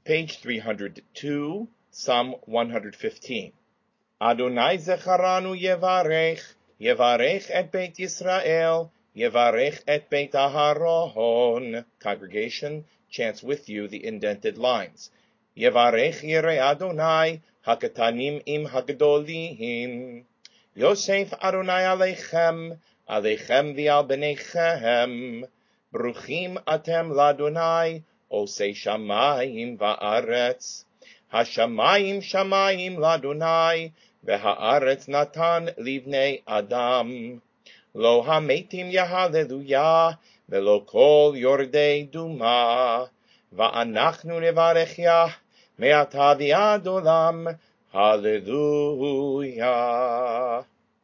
Page 302, Psalm 115. Adonai Zecharanu Yevarech, Yevarech et Beit Yisrael, Yevarech et Beit Aharon. Congregation, chants with you the indented lines. Yevarech Yirei Adonai, Hakatanim im Hagdolim. Yosef Adonai Aleichem, Aleichem v'al b'neichem. Bruchim atem l'Adonai, Osei Shamayim va'aretz. Hashamayim Shamayim l'Adonai, v'ha'aretz natan livnei Adam. Lo hametim yahaleluya, v'lo kol yordei duma. Va'anachnu nevarech Yah, me'ata v'ad olam. Hallelujah.